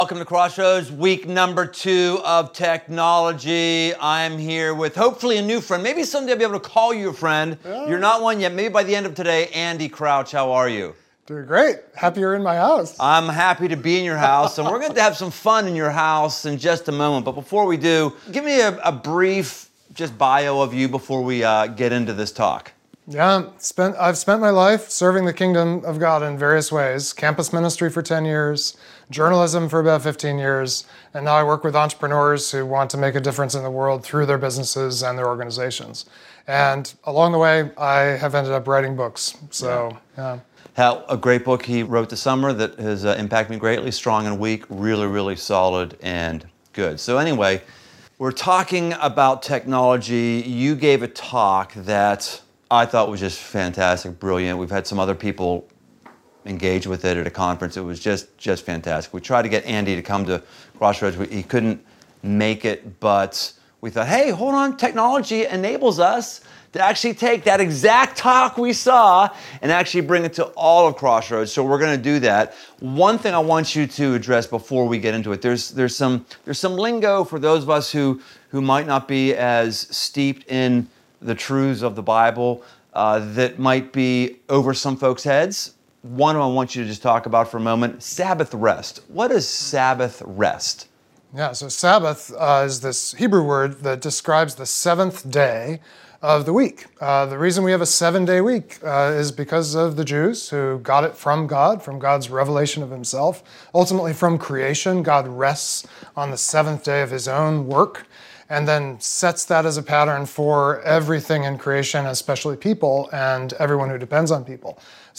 Welcome to Crossroads, week number 2 of technology. I'm here with hopefully a new friend. Maybe someday I'll be able to call you a friend. You're not one yet. Maybe by the end of today, Andy Crouch, how are you? Doing great. Happy you're in my house. I'm happy to be in your house, and we're going to have some fun in your house in just a moment. But before we do, give me a brief just bio of you before we get into this talk. Yeah, I've spent my life serving the kingdom of God in various ways. Campus ministry for 10 years, journalism for about 15 years, and now I work with entrepreneurs who want to make a difference in the world through their businesses and their organizations. And along the way, I have ended up writing books. So, yeah. Hal, a great book he wrote this summer that has impacted me greatly, Strong and Weak, really, really solid and good. So anyway, we're talking about technology. You gave a talk that I thought was just fantastic, brilliant. We've had some other people engage with it at a conference. It was just fantastic. We tried to get Andy to come to Crossroads. He couldn't make it, but we thought, hey, hold on, technology enables us to actually take that exact talk we saw and actually bring it to all of Crossroads. So we're going to do that. One thing I want you to address before we get into it, there's some lingo for those of us who might not be as steeped in the truths of the Bible that might be over some folks' heads. One I want you to just talk about for a moment, Sabbath rest. What is Sabbath rest? Yeah, so Sabbath is this Hebrew word that describes the 7th day of the week. The reason we have a 7-day week is because of the Jews who got it from God's revelation of himself. Ultimately from creation, God rests on the 7th day of his own work, and then sets that as a pattern for everything in creation, especially people and everyone who depends on people.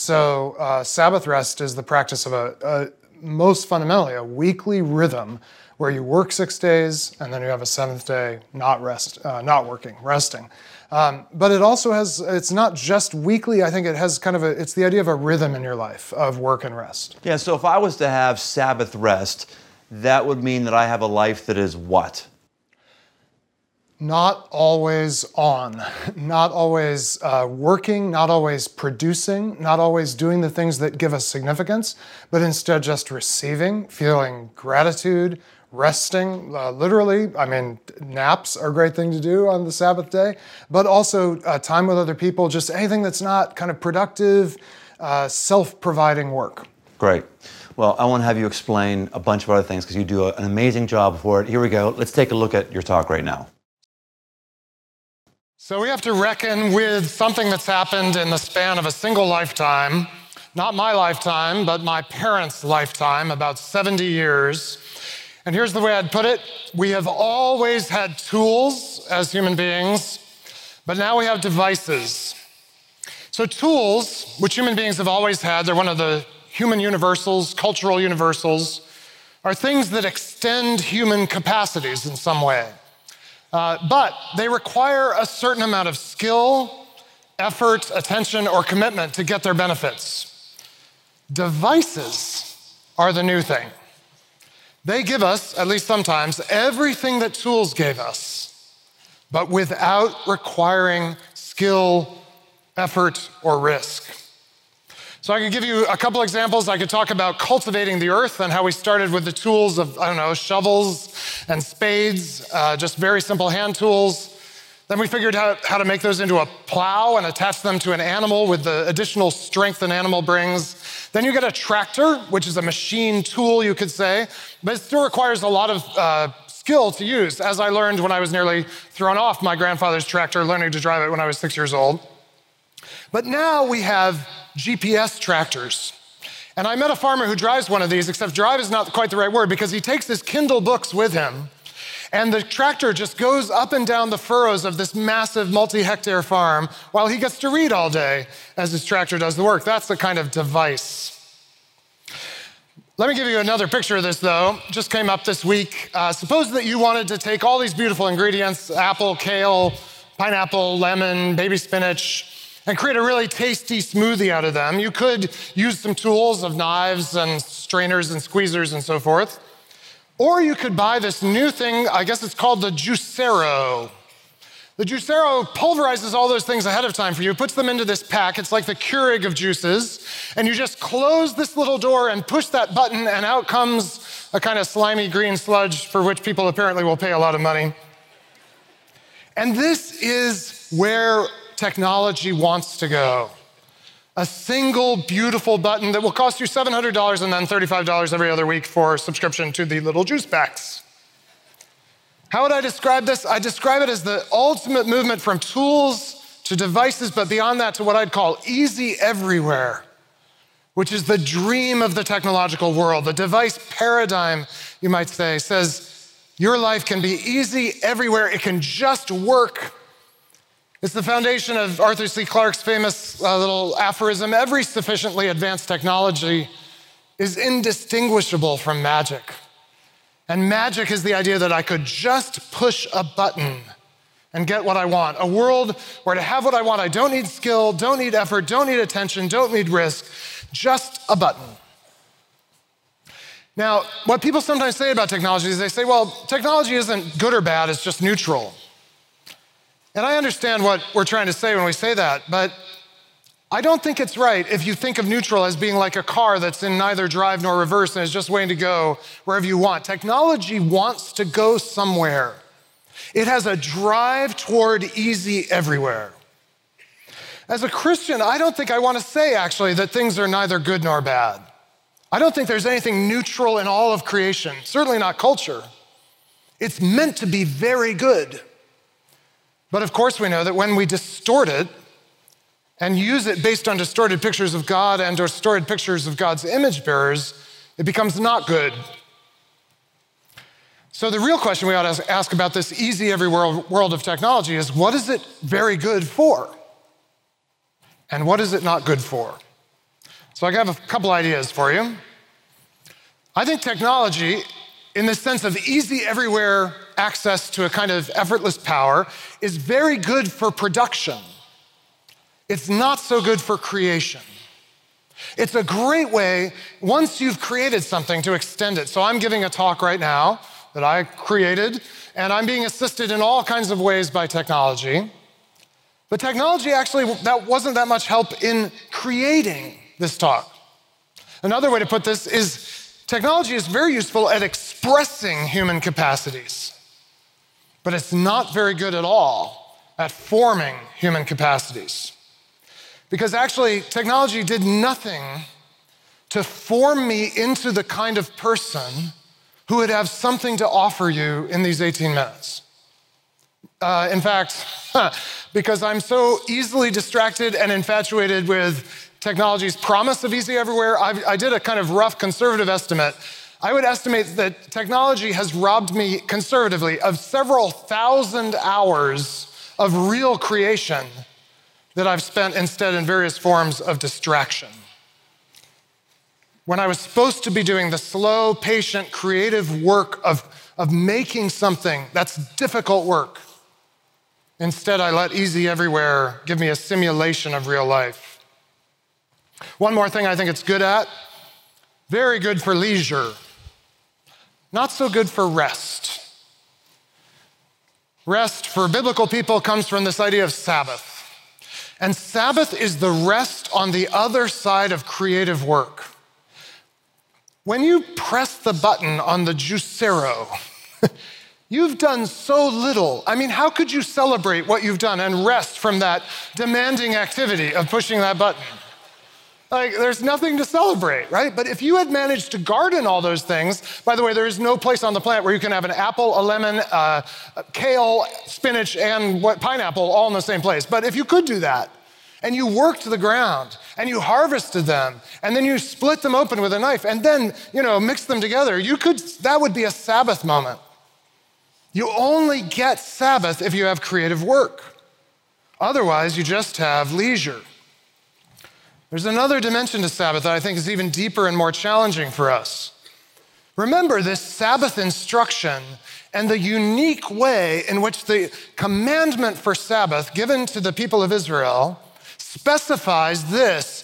So Sabbath rest is the practice of most fundamentally, a weekly rhythm where you work 6 days and then you have a 7th day not working, resting. But it also has, it's not just weekly, I think it has it's the idea of a rhythm in your life of work and rest. Yeah, so if I was to have Sabbath rest, that would mean that I have a life that is what? Not always on, not always working, not always producing, not always doing the things that give us significance, but instead just receiving, feeling gratitude, resting, literally. I mean, naps are a great thing to do on the Sabbath day, but also time with other people, just anything that's not kind of productive, self-providing work. Great. Well, I want to have you explain a bunch of other things because you do an amazing job for it. Here we go. Let's take a look at your talk right now. So we have to reckon with something that's happened in the span of a single lifetime, not my lifetime, but my parents' lifetime, about 70 years. And here's the way I'd put it. We have always had tools as human beings, but now we have devices. So tools, which human beings have always had, they're one of the human universals, cultural universals, are things that extend human capacities in some way. But they require a certain amount of skill, effort, attention, or commitment to get their benefits. Devices are the new thing. They give us, at least sometimes, everything that tools gave us, but without requiring skill, effort, or risk. So I could give you a couple examples. I could talk about cultivating the earth and how we started with the tools of, shovels and spades, just very simple hand tools. Then we figured out how to make those into a plow and attach them to an animal with the additional strength an animal brings. Then you get a tractor, which is a machine tool, you could say, but it still requires a lot of skill to use, as I learned when I was nearly thrown off my grandfather's tractor, learning to drive it when I was 6 years old. But now we have GPS tractors. And I met a farmer who drives one of these, except drive is not quite the right word, because he takes his Kindle books with him, and the tractor just goes up and down the furrows of this massive multi-hectare farm while he gets to read all day as his tractor does the work. That's the kind of device. Let me give you another picture of this, though. Just came up this week. Suppose that you wanted to take all these beautiful ingredients, apple, kale, pineapple, lemon, baby spinach, and create a really tasty smoothie out of them. You could use some tools of knives and strainers and squeezers and so forth. Or you could buy this new thing, I guess it's called the Juicero. The The Juicero pulverizes all those things ahead of time for you, puts them into this pack. It's like the Keurig of juices. And you just close this little door and push that button, and out comes a kind of slimy green sludge for which people apparently will pay a lot of money. And this is where technology wants to go. A single beautiful button that will cost you $700 and then $35 every other week for subscription to the little juice packs. How would I describe this? I describe it as the ultimate movement from tools to devices, but beyond that to what I'd call easy everywhere, which is the dream of the technological world. The device paradigm, you might say, says your life can be easy everywhere. It can just work. It's the foundation of Arthur C. Clarke's famous little aphorism: every sufficiently advanced technology is indistinguishable from magic. And magic is the idea that I could just push a button and get what I want. A world where to have what I want, I don't need skill, don't need effort, don't need attention, don't need risk, just a button. Now, what people sometimes say about technology is they say, well, technology isn't good or bad, it's just neutral. And I understand what we're trying to say when we say that, but I don't think it's right if you think of neutral as being like a car that's in neither drive nor reverse and is just waiting to go wherever you want. Technology wants to go somewhere. It has a drive toward easy everywhere. As a Christian, I don't think I want to say, actually, that things are neither good nor bad. I don't think there's anything neutral in all of creation, certainly not culture. It's meant to be very good. But of course we know that when we distort it and use it based on distorted pictures of God and distorted pictures of God's image bearers, it becomes not good. So the real question we ought to ask about this easy everywhere world of technology is, what is it very good for? And what is it not good for? So I have a couple ideas for you. I think technology, in the sense of easy everywhere access to a kind of effortless power, is very good for production. It's not so good for creation. It's a great way, once you've created something, to extend it. So I'm giving a talk right now that I created, and I'm being assisted in all kinds of ways by technology. But technology actually, that wasn't that much help in creating this talk. Another way to put this is technology is very useful at expressing human capacities, but it's not very good at all at forming human capacities. Because actually, technology did nothing to form me into the kind of person who would have something to offer you in these 18 minutes. In fact, because I'm so easily distracted and infatuated with technology's promise of easy everywhere, I did a kind of rough conservative estimate. I would estimate that technology has robbed me conservatively of several thousand hours of real creation that I've spent instead in various forms of distraction. When I was supposed to be doing the slow, patient, creative work of making something that's difficult work, instead I let easy everywhere give me a simulation of real life. One more thing I think it's good at, very good for leisure, not so good for rest. Rest for biblical people comes from this idea of Sabbath. And Sabbath is the rest on the other side of creative work. When you press the button on the Juicero, you've done so little. I mean, how could you celebrate what you've done and rest from that demanding activity of pushing that button? Like, there's nothing to celebrate, right? But if you had managed to garden all those things, by the way, there is no place on the planet where you can have an apple, a lemon, kale, spinach, and pineapple all in the same place. But if you could do that, and you worked the ground, and you harvested them, and then you split them open with a knife, and then, mix them together, that would be a Sabbath moment. You only get Sabbath if you have creative work. Otherwise, you just have leisure. There's another dimension to Sabbath that I think is even deeper and more challenging for us. Remember this Sabbath instruction and the unique way in which the commandment for Sabbath given to the people of Israel specifies this: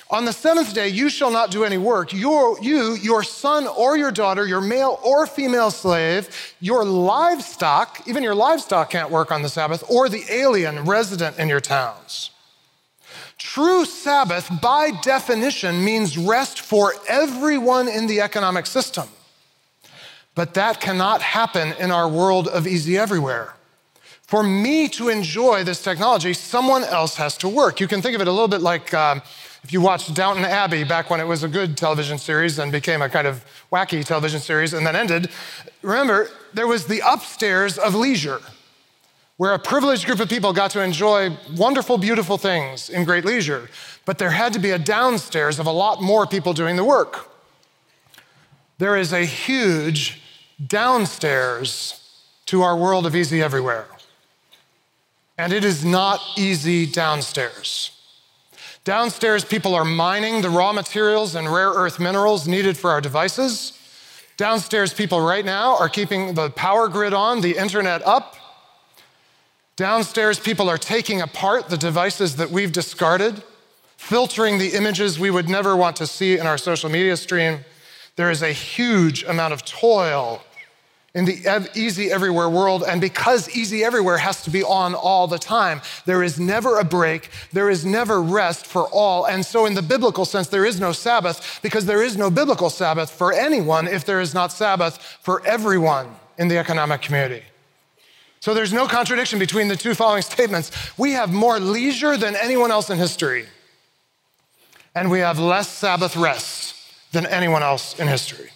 On the seventh day, you shall not do any work. Your son or your daughter, your male or female slave, your livestock, even your livestock can't work on the Sabbath, or the alien resident in your towns. True Sabbath, by definition, means rest for everyone in the economic system. But that cannot happen in our world of easy everywhere. For me to enjoy this technology, someone else has to work. You can think of it a little bit like if you watched Downton Abbey back when it was a good television series and became a kind of wacky television series and then ended. Remember, there was the upstairs of leisure, where a privileged group of people got to enjoy wonderful, beautiful things in great leisure. But there had to be a downstairs of a lot more people doing the work. There is a huge downstairs to our world of easy everywhere. And it is not easy downstairs. Downstairs, people are mining the raw materials and rare earth minerals needed for our devices. Downstairs, people right now are keeping the power grid on, the internet up. Downstairs, people are taking apart the devices that we've discarded, filtering the images we would never want to see in our social media stream. There is a huge amount of toil in the easy everywhere world, and because easy everywhere has to be on all the time, there is never a break, there is never rest for all. And so in the biblical sense, there is no Sabbath, because there is no biblical Sabbath for anyone if there is not Sabbath for everyone in the economic community. So there's no contradiction between the two following statements. We have more leisure than anyone else in history, and we have less Sabbath rest than anyone else in history.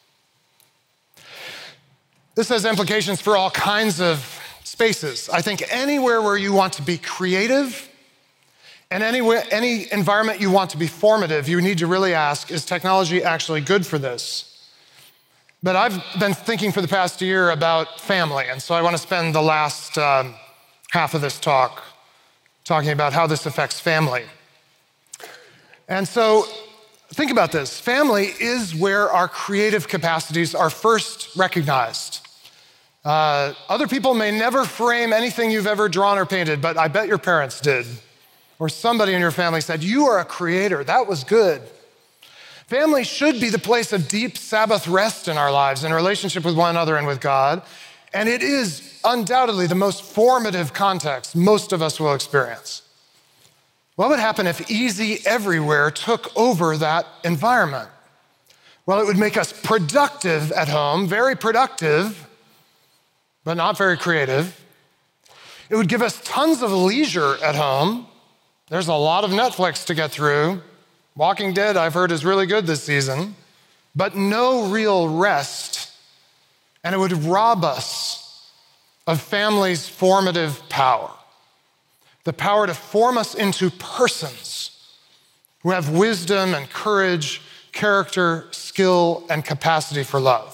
This has implications for all kinds of spaces. I think anywhere where you want to be creative and any environment you want to be formative, you need to really ask, is technology actually good for this? But I've been thinking for the past year about family, and so I want to spend the last half of this talk talking about how this affects family. And so think about this. Family is where our creative capacities are first recognized. Other people may never frame anything you've ever drawn or painted, but I bet your parents did. Or somebody in your family said, you are a creator, that was good. Family should be the place of deep Sabbath rest in our lives, in relationship with one another and with God. And it is undoubtedly the most formative context most of us will experience. What would happen if easy everywhere took over that environment? Well, it would make us productive at home, very productive, but not very creative. It would give us tons of leisure at home. There's a lot of Netflix to get through. Walking Dead, I've heard, is really good this season, but no real rest. And it would rob us of family's formative power, the power to form us into persons who have wisdom and courage, character, skill, and capacity for love.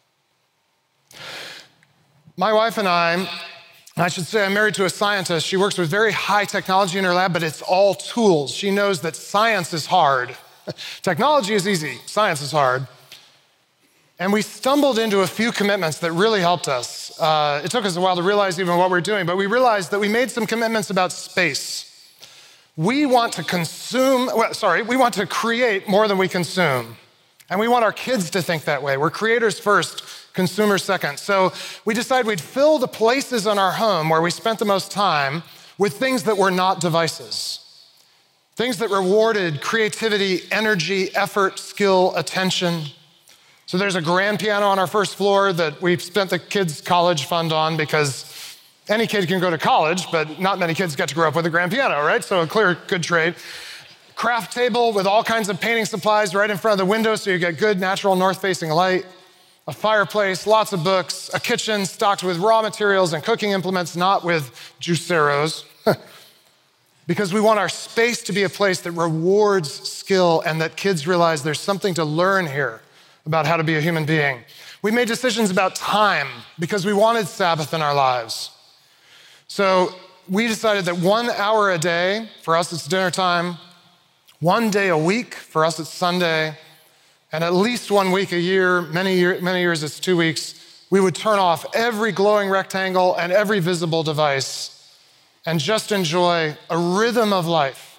My wife and I should say I'm married to a scientist. She works with very high technology in her lab, but it's all tools. She knows that science is hard. Technology is easy, science is hard. And we stumbled into a few commitments that really helped us. It took us a while to realize even what we're doing, but we realized that we made some commitments about space. We want to create more than we consume. And we want our kids to think that way. We're creators first, consumers second. So we decided we'd fill the places in our home where we spent the most time with things that were not devices. Things that rewarded creativity, energy, effort, skill, attention. So there's a grand piano on our first floor that we've spent the kids' college fund on, because any kid can go to college, but not many kids get to grow up with a grand piano, right? So a clear, good trade. Craft table with all kinds of painting supplies right in front of the window so you get good natural north-facing light. A fireplace, lots of books, a kitchen stocked with raw materials and cooking implements, not with juiceros. Because we want our space to be a place that rewards skill and that kids realize there's something to learn here about how to be a human being. We made decisions about time because we wanted Sabbath in our lives. So we decided that 1 hour a day, for us it's dinner time, 1 day a week, for us it's Sunday, and at least 1 week a year, many years it's 2 weeks, we would turn off every glowing rectangle and every visible device and just enjoy a rhythm of life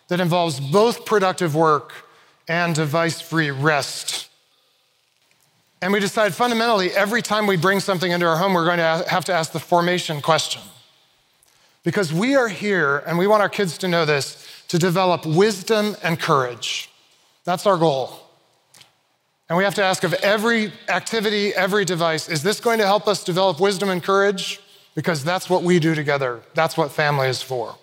that involves both productive work and device-free rest. And we decide fundamentally, every time we bring something into our home, we're going to have to ask the formation question. Because we are here, and we want our kids to know this, to develop wisdom and courage. That's our goal. And we have to ask of every activity, every device, is this going to help us develop wisdom and courage? Because that's what we do together. That's what family is for.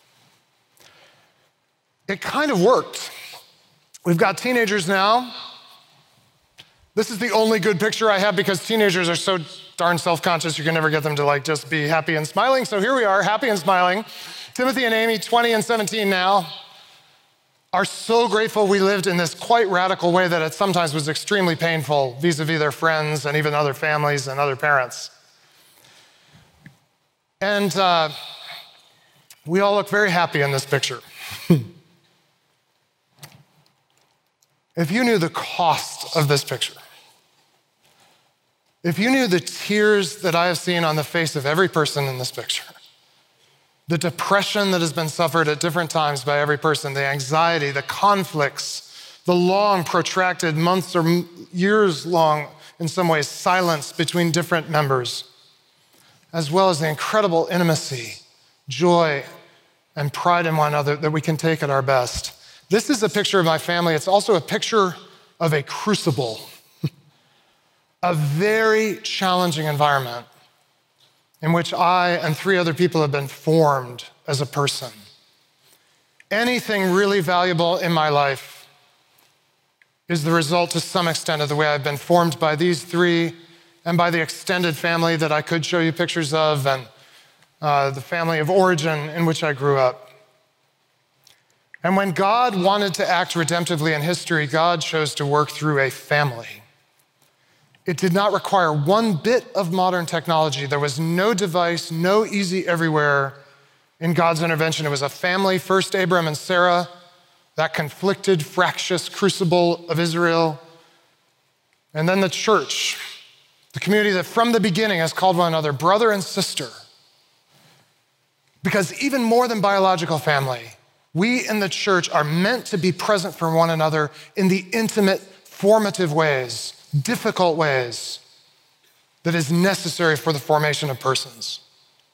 It kind of worked. We've got teenagers now. This is the only good picture I have because teenagers are so darn self-conscious, you can never get them to just be happy and smiling. So here we are, happy and smiling. Timothy and Amy, 20 and 17 now, are so grateful we lived in this quite radical way that it sometimes was extremely painful vis-a-vis their friends and even other families and other parents. And we all look very happy in this picture. If you knew the cost of this picture, if you knew the tears that I have seen on the face of every person in this picture, the depression that has been suffered at different times by every person, the anxiety, the conflicts, the long, protracted months or years long, in some ways, silence between different members, as well as the incredible intimacy, joy, and pride in one another that we can take at our best. This is a picture of my family. It's also a picture of a crucible, a very challenging environment in which I and 3 other people have been formed as a person. Anything really valuable in my life is the result to some extent of the way I've been formed by these 3 and by the extended family that I could show you pictures of and the family of origin in which I grew up. And when God wanted to act redemptively in history, God chose to work through a family. It did not require one bit of modern technology. There was no device, no easy everywhere in God's intervention. It was a family, first Abram and Sarah, that conflicted, fractious crucible of Israel. And then the church, the community that from the beginning has called one another brother and sister. Because even more than biological family, we in the church are meant to be present for one another in the intimate, formative ways, difficult ways that is necessary for the formation of persons.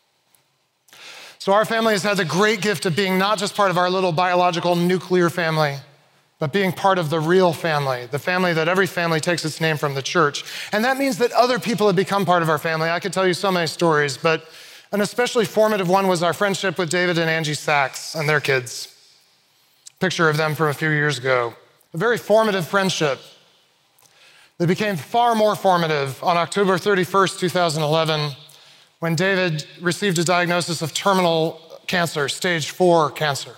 So our family has had the great gift of being not just part of our little biological nuclear family, but being part of the real family, the family that every family takes its name from, the church. And that means that other people have become part of our family. I could tell you so many stories, but an especially formative one was our friendship with David and Angie Sachs and their kids. Picture of them from a few years ago. A very formative friendship. They became far more formative on October 31st, 2011, when David received a diagnosis of terminal cancer, stage 4 cancer.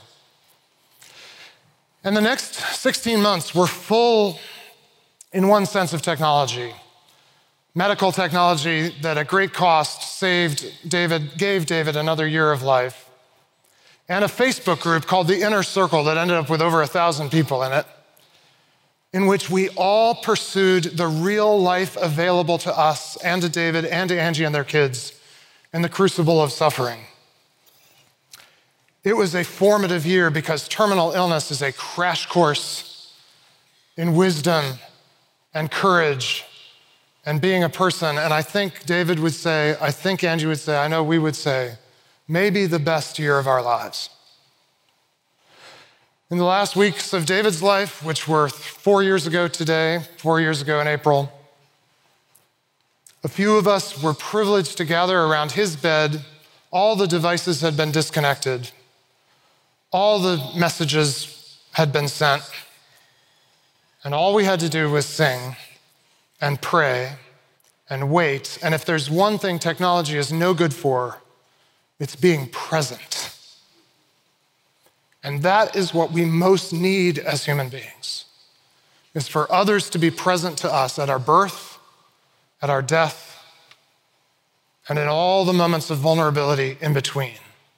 And the next 16 months were full, in one sense, of technology. Medical technology that at great cost gave David another year of life. And a Facebook group called The Inner Circle that ended up with over 1,000 people in it, in which we all pursued the real life available to us and to David and to Angie and their kids in the crucible of suffering. It was a formative year because terminal illness is a crash course in wisdom and courage and being a person. And I think David would say, I think Angie would say, I know we would say, maybe the best year of our lives. In the last weeks of David's life, which were 4 years ago today, 4 years ago in April, a few of us were privileged to gather around his bed. All the devices had been disconnected. All the messages had been sent. And all we had to do was sing and pray and wait. And if there's one thing technology is no good for, it's being present. And that is what we most need as human beings, is for others to be present to us at our birth, at our death, and in all the moments of vulnerability in between.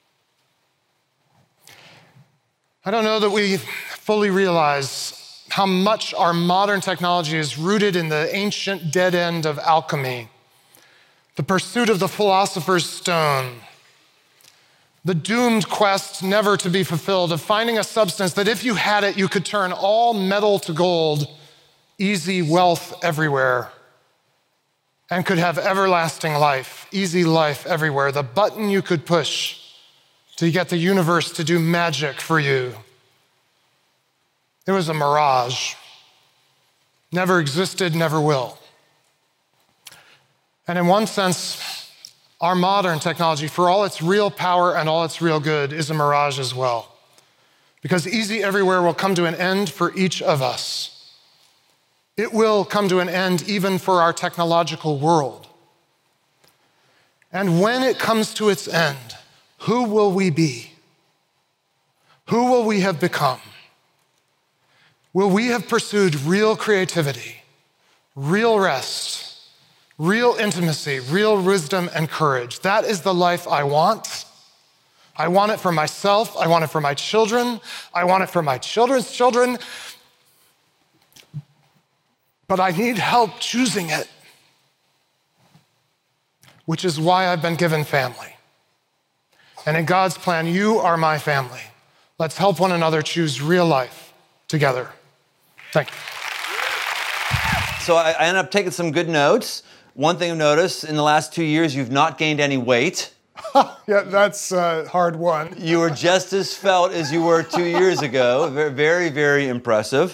I don't know that we fully realize how much our modern technology is rooted in the ancient dead end of alchemy, the pursuit of the philosopher's stone, the doomed quest never to be fulfilled of finding a substance that if you had it, you could turn all metal to gold, easy wealth everywhere, and could have everlasting life, easy life everywhere, the button you could push to get the universe to do magic for you. It was a mirage. Never existed, never will. And in one sense, our modern technology, for all its real power and all its real good, is a mirage as well. Because easy everywhere will come to an end for each of us. It will come to an end even for our technological world. And when it comes to its end, who will we be? Who will we have become? Will we have pursued real creativity, real rest, real intimacy, real wisdom and courage? That is the life I want. I want it for myself. I want it for my children. I want it for my children's children. But I need help choosing it, which is why I've been given family. And in God's plan, you are my family. Let's help one another choose real life together. Thank you. So I ended up taking some good notes. One thing I've noticed, in the last 2 years, you've not gained any weight. Yeah, that's a hard one. You were just as svelte as you were 2 years ago. Very, very impressive.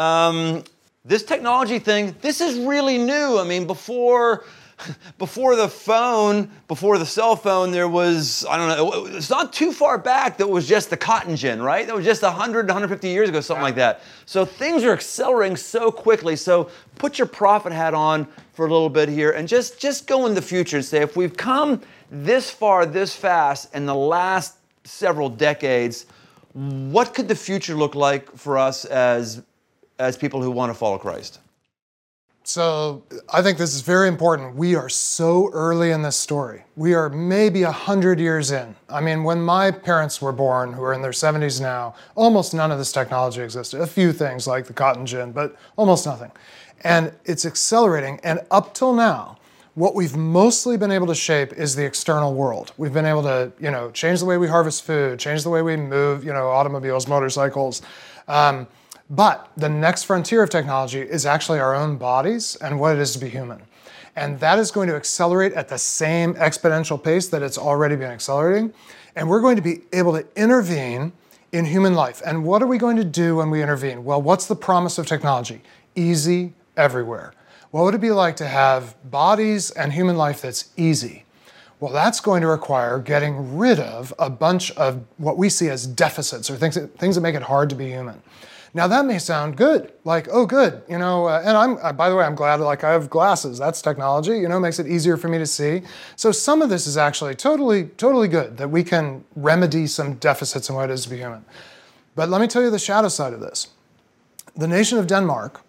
This technology thing, this is really new. I mean, before the phone, before the cell phone, there was, I don't know, it's not too far back that was just the cotton gin, right? That was just 100, 150 years ago, something like that. So things are accelerating so quickly. So put your prophet hat on for a little bit here and just go in the future and say, if we've come this far, this fast in the last several decades, what could the future look like for us as people who want to follow Christ? So I think this is very important. We are so early in this story. We are maybe 100 years in. I mean, when my parents were born, who are in their 70s now, almost none of this technology existed. A few things like the cotton gin, but almost nothing. And it's accelerating. And up till now, what we've mostly been able to shape is the external world. We've been able to, change the way we harvest food, change the way we move, automobiles, motorcycles. But the next frontier of technology is actually our own bodies and what it is to be human. And that is going to accelerate at the same exponential pace that it's already been accelerating. And we're going to be able to intervene in human life. And what are we going to do when we intervene? Well, what's the promise of technology? Easy everywhere. What would it be like to have bodies and human life that's easy? Well, that's going to require getting rid of a bunch of what we see as deficits or things that make it hard to be human. Now that may sound good, like, oh good, and by the way, I'm glad I have glasses, that's technology, makes it easier for me to see. So some of this is actually totally good, that we can remedy some deficits in what it is to be human. But let me tell you the shadow side of this. The nation of Denmark,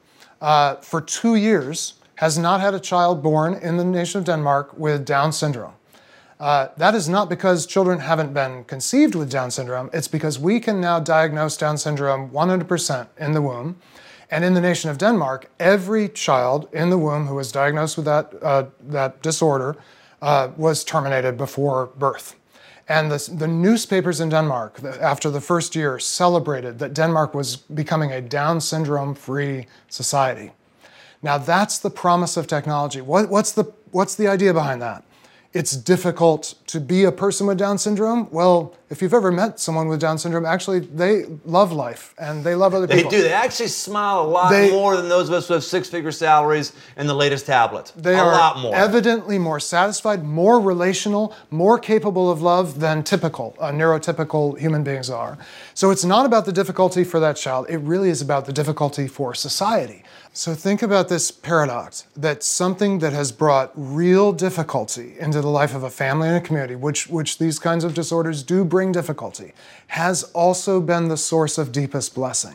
for 2 years, has not had a child born in the nation of Denmark with Down syndrome. That is not because children haven't been conceived with Down syndrome. It's because we can now diagnose Down syndrome 100% in the womb. And in the nation of Denmark, every child in the womb who was diagnosed with that disorder was terminated before birth. And the newspapers in Denmark, after the first year, celebrated that Denmark was becoming a Down syndrome-free society. Now that's the promise of technology. What's the idea behind that? It's difficult to be a person with Down syndrome. Well, if you've ever met someone with Down syndrome, actually, they love life and they love other people. They do. They actually smile a lot more than those of us who have six-figure salaries and the latest tablet. They are evidently more satisfied, more relational, more capable of love than typical, neurotypical human beings are. So it's not about the difficulty for that child. It really is about the difficulty for society. So think about this paradox, that something that has brought real difficulty into the life of a family and a community, which these kinds of disorders do bring difficulty, has also been the source of deepest blessing.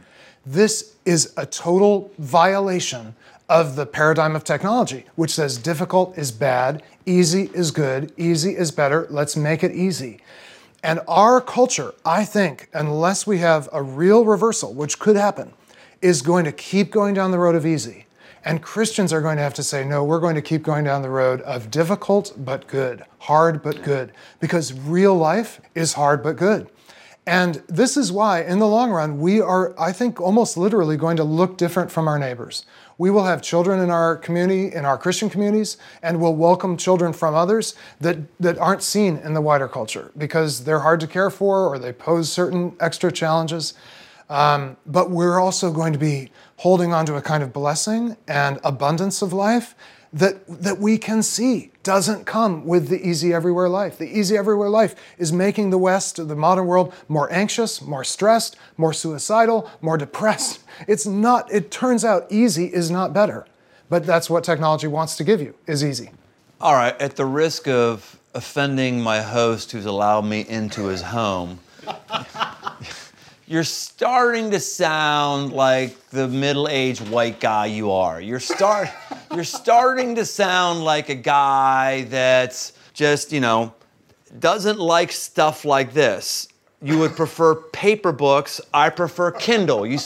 This is a total violation of the paradigm of technology, which says difficult is bad, easy is good, easy is better, let's make it easy. And our culture, I think, unless we have a real reversal, which could happen, is going to keep going down the road of easy. And Christians are going to have to say, no, we're going to keep going down the road of difficult but good, hard but good, because real life is hard but good. And this is why, in the long run, we are, I think, almost literally going to look different from our neighbors. We will have children in our community, in our Christian communities, and we'll welcome children from others that aren't seen in the wider culture because they're hard to care for or they pose certain extra challenges. But we're also going to be holding on to a kind of blessing and abundance of life that we can see doesn't come with the easy everywhere life. The easy everywhere life is making the West, the modern world, more anxious, more stressed, more suicidal, more depressed. It turns out easy is not better. But that's what technology wants to give you, is easy. All right, at the risk of offending my host who's allowed me into his home, you're starting to sound like the middle-aged white guy you are. You're starting to sound like a guy that's just, doesn't like stuff like this. You would prefer paper books. I prefer Kindle. You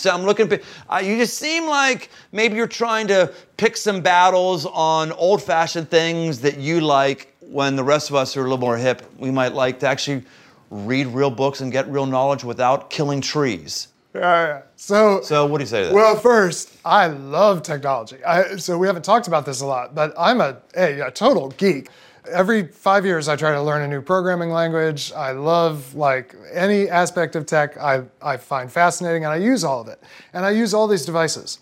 just seem like maybe you're trying to pick some battles on old-fashioned things that you like when the rest of us who are a little more hip, we might like to actually read real books and get real knowledge without killing trees. Yeah. So what do you say to that? Well, first, I love technology. So we haven't talked about this a lot, but I'm a total geek. Every 5 years, I try to learn a new programming language. I love any aspect of tech I find fascinating, and I use all of it. And I use all these devices.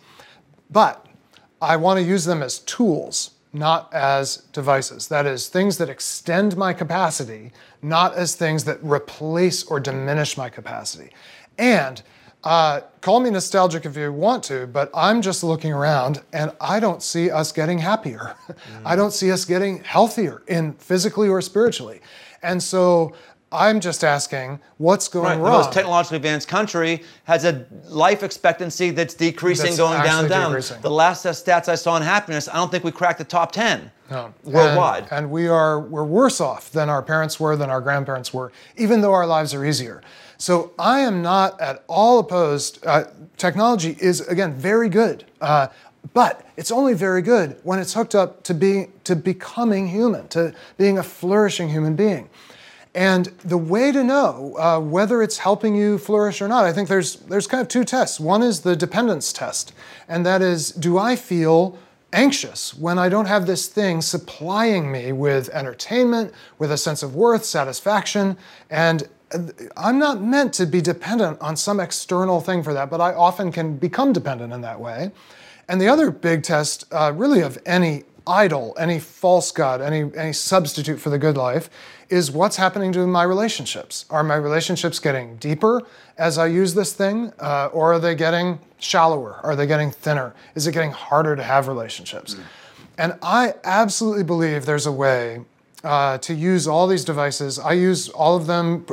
But I want to use them as tools, not as devices. That is, things that extend my capacity, not as things that replace or diminish my capacity. And call me nostalgic if you want to, but I'm just looking around and I don't see us getting happier. I don't see us getting healthier physically or spiritually. And so I'm just asking, what's going wrong? The most technologically advanced country has a life expectancy that's decreasing, going down. Decreasing. The last stats I saw in happiness, I don't think we cracked the top 10 worldwide. And we're worse off than our parents were, than our grandparents were, even though our lives are easier. So I am not at all opposed. Technology is, again, very good. But it's only very good when it's hooked up to becoming human, to being a flourishing human being. And the way to know whether it's helping you flourish or not, I think there's kind of two tests. One is the dependence test, and that is, do I feel anxious when I don't have this thing supplying me with entertainment, with a sense of worth, satisfaction, and I'm not meant to be dependent on some external thing for that, but I often can become dependent in that way. And the other big test, really, of any idol, any false god, any substitute for the good life, is what's happening to my relationships. Are my relationships getting deeper as I use this thing, or are they getting shallower? Are they getting thinner? Is it getting harder to have relationships? And I absolutely believe there's a way to use all these devices. I use all of them,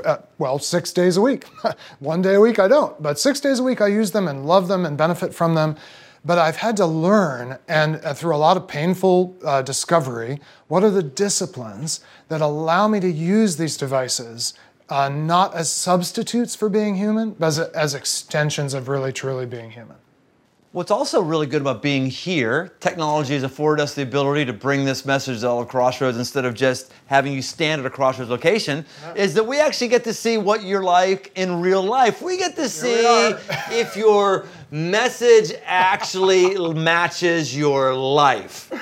6 days a week. 1 day a week I don't, but 6 days a week I use them and love them and benefit from them. But I've had to learn, and through a lot of painful discovery, what are the disciplines that allow me to use these devices not as substitutes for being human, but as extensions of really, truly being human. What's also really good about being here, technology has afforded us the ability to bring this message to all Crossroads instead of just having you stand at a Crossroads location, is that we actually get to see what you're like in real life. We get to see if your message actually matches your life.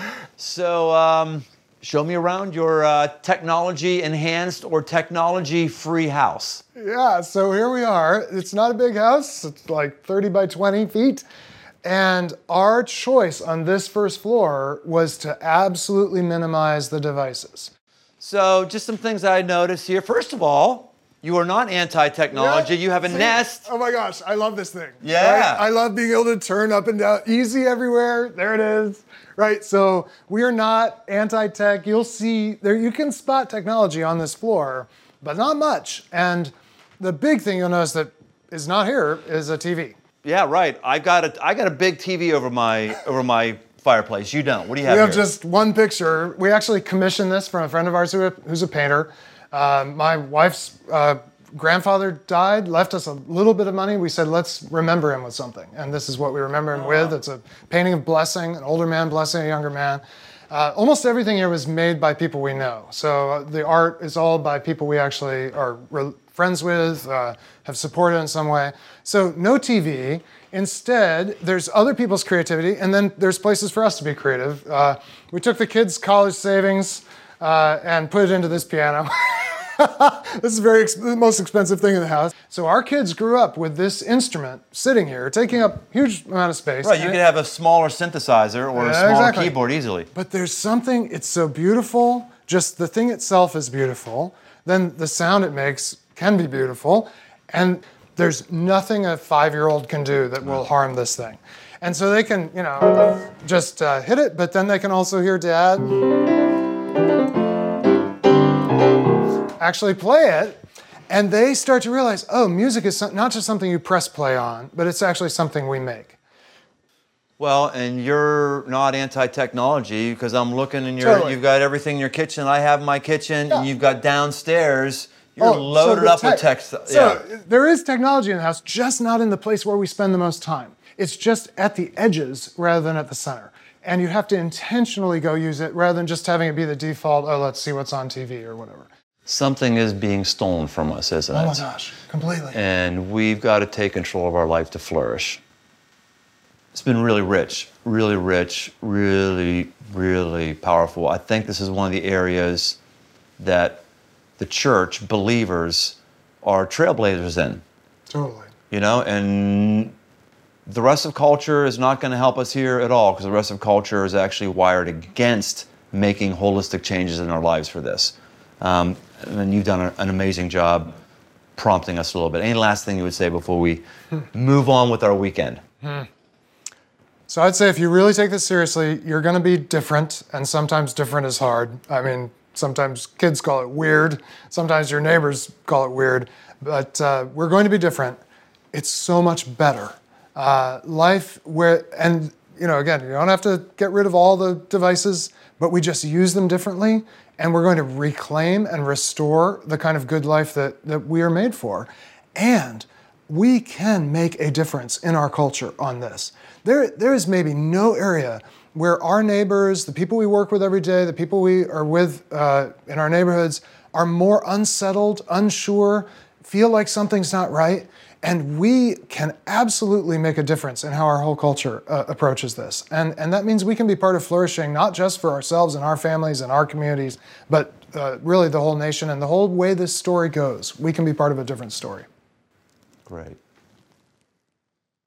So show me around your technology-enhanced or technology-free house. Yeah, so here we are. It's not a big house. It's like 30 by 20 feet. And our choice on this first floor was to absolutely minimize the devices. So just some things I noticed here. First of all, you are not anti-technology. Yeah, you have a Nest. Oh my gosh, I love this thing. Yeah. Right? I love being able to turn up and down, easy everywhere. There it is. Right, so we are not anti-tech. You'll see, there you can spot technology on this floor, but not much. And the big thing you'll notice that is not here is a TV. Yeah, right. I got a big TV over my fireplace. You don't. What do you have We have here? just one picture. We actually commissioned this from a friend of ours who's a painter. My wife's grandfather died, left us a little bit of money. We said, let's remember him with something. And this is what we remember him with. It's a painting of blessing, an older man blessing a younger man. Almost everything here was made by people we know. So the art is all by people we actually are friends with, have supported in some way. So no TV. Instead, there's other people's creativity, and then there's places for us to be creative. We took the kids' college savings and put it into this piano. This is the most expensive thing in the house. So our kids grew up with this instrument sitting here, taking up a huge amount of space. Right, you could have a smaller synthesizer or a smaller keyboard easily. But there's something, it's so beautiful, just the thing itself is beautiful, then the sound it makes can be beautiful, and there's nothing a 5-year-old can do that will harm this thing. And so they can, just hit it, but then they can also hear Dad actually play it, and they start to realize, oh, music is not just something you press play on, but it's actually something we make. Well, and you're not anti-technology, because I'm looking in you've got everything in your kitchen. I have my kitchen, and you've got downstairs. You're loaded up with tech stuff. So there is technology in the house, just not in the place where we spend the most time. It's just at the edges rather than at the center. And you have to intentionally go use it rather than just having it be the default, oh, let's see what's on TV or whatever. Something is being stolen from us, isn't it? Oh my gosh, completely. And we've got to take control of our life to flourish. It's been really rich, really, really powerful. I think this is one of the areas that the church, believers, are trailblazers in. Totally. And the rest of culture is not going to help us here at all, because the rest of culture is actually wired against making holistic changes in our lives for this. And you've done an amazing job prompting us a little bit. Any last thing you would say before we move on with our weekend? So I'd say if you really take this seriously, you're going to be different, and sometimes different is hard. I mean, sometimes kids call it weird. Sometimes your neighbors call it weird. But we're going to be different. It's so much better. Life again, you don't have to get rid of all the devices, but we just use them differently, and we're going to reclaim and restore the kind of good life that we are made for. And we can make a difference in our culture on this. There is maybe no area where our neighbors, the people we work with every day, the people we are with in our neighborhoods, are more unsettled, unsure, feel like something's not right. And we can absolutely make a difference in how our whole culture approaches this. And that means we can be part of flourishing, not just for ourselves and our families and our communities, but really the whole nation and the whole way this story goes. We can be part of a different story. Great.